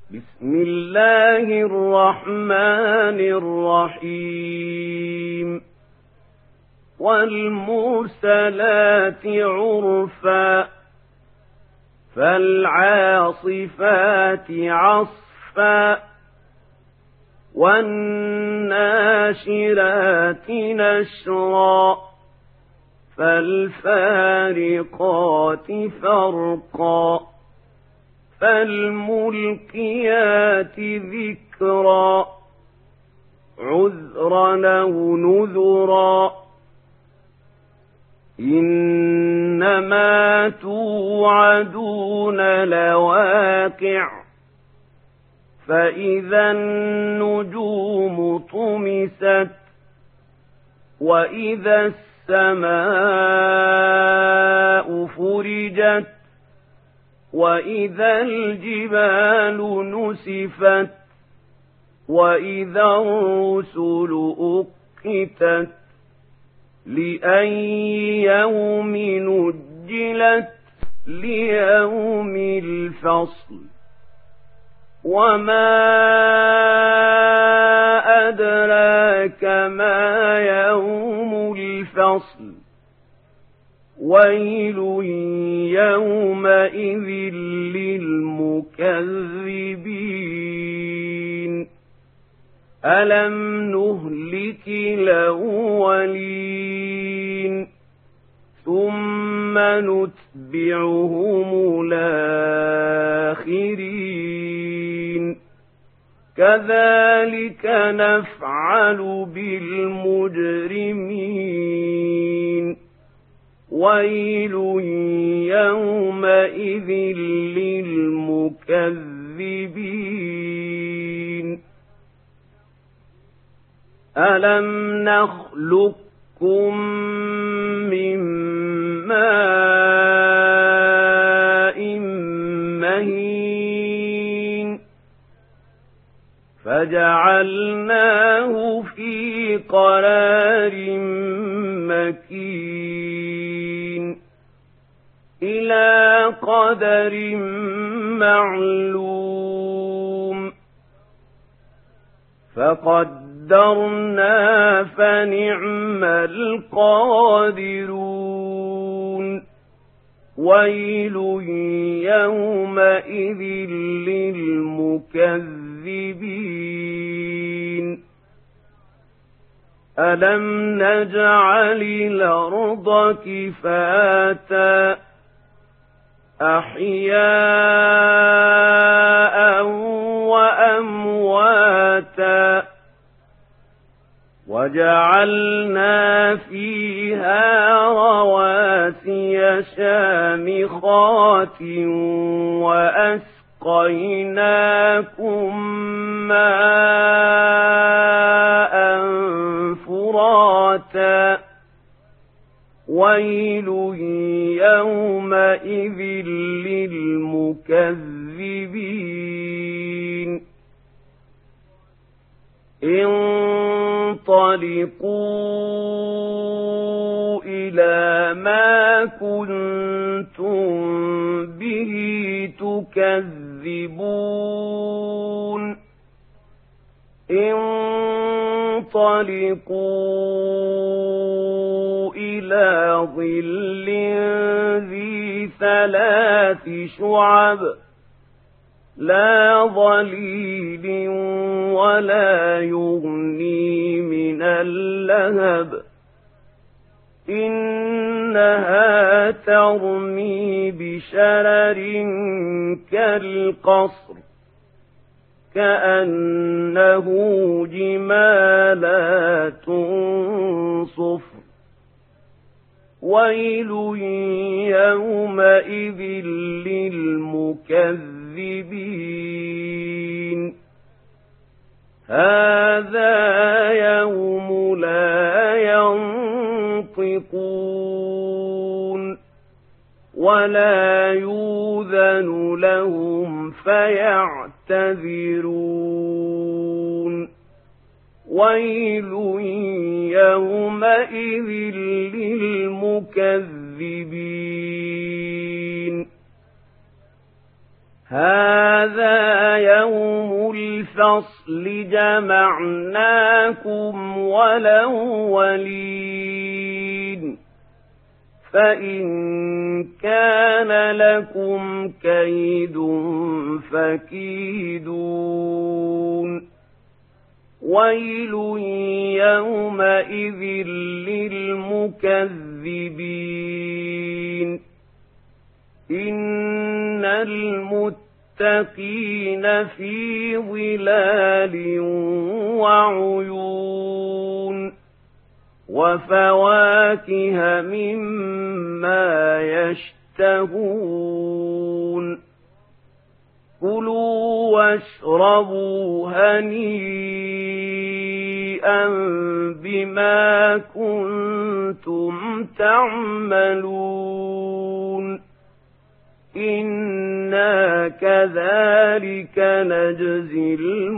بسم الله الرحمن الرحيم والمرسلات عرفا فالعاصفات عصفا والناشرات نشرا فالفارقات فرقا فالملقيات ذكرا عذرا أو نذرا إنما توعدون لواقع فإذا النجوم طمست وإذا السماء فرجت وإذا الجبال نسفت وإذا الرسل أقتت لأي يوم نجلت ليوم الفصل وما أدراك ما يوم الفصل ويل يومئذ للمكذبين ألم نهلك الأولين ثم نتبعهم الآخرين كذلك نفعل بالمجرمين ويل يومئذ للمكذبين ألم نخلقكم من ماء مهين فجعلناه في قرار مكين إلى قدر معلوم فقدرنا فنعم القادرون ويل يومئذ للمكذبين ألم نجعل الأرض كفاتا أحياء وأمواتا وجعلنا فيها رواسي شامخات وأسقيناكم ماء فراتا ويل يومئذ للمكذبين انطلقوا إلى ما كنتم به تكذبون انطلقوا إلى ظل ذي 3 شعب لا ظليل ولا يغني من اللهب إنها ترمي بشرر كالقصر كأنه جمالات صفر ويل يومئذ للمكذبين هذا يوم لا ينطقون ولا يؤذن لهم فيعتذرون ويل يومئذ للمكذبين هذا يوم الفصل جمعناكم والأولين فإن كان لكم كيد فكيدون ويل يومئذ للمكذبين إن المتقين في ظلال وعيون وفواكه مما يشتهون كلوا واشربوا هنيئا بما كنتم تعملون إنا كذلك نجزي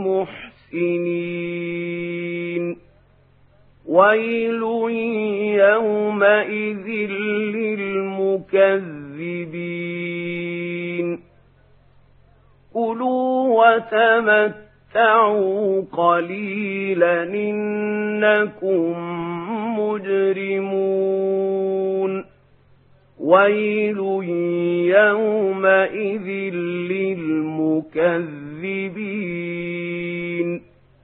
المحسنين ويل يومئذ للمكذبين كلوا وتمتعوا قليلا إنكم مجرمون ويل يومئذ للمكذبين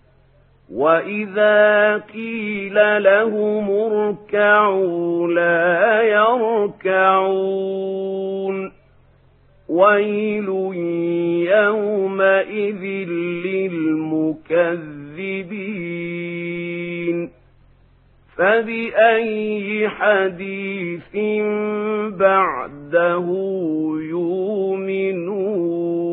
وإذا قيل لهم اركعوا لا يركعون ويل يومئذ للمكذبين فبأي حديث بعده يؤمنون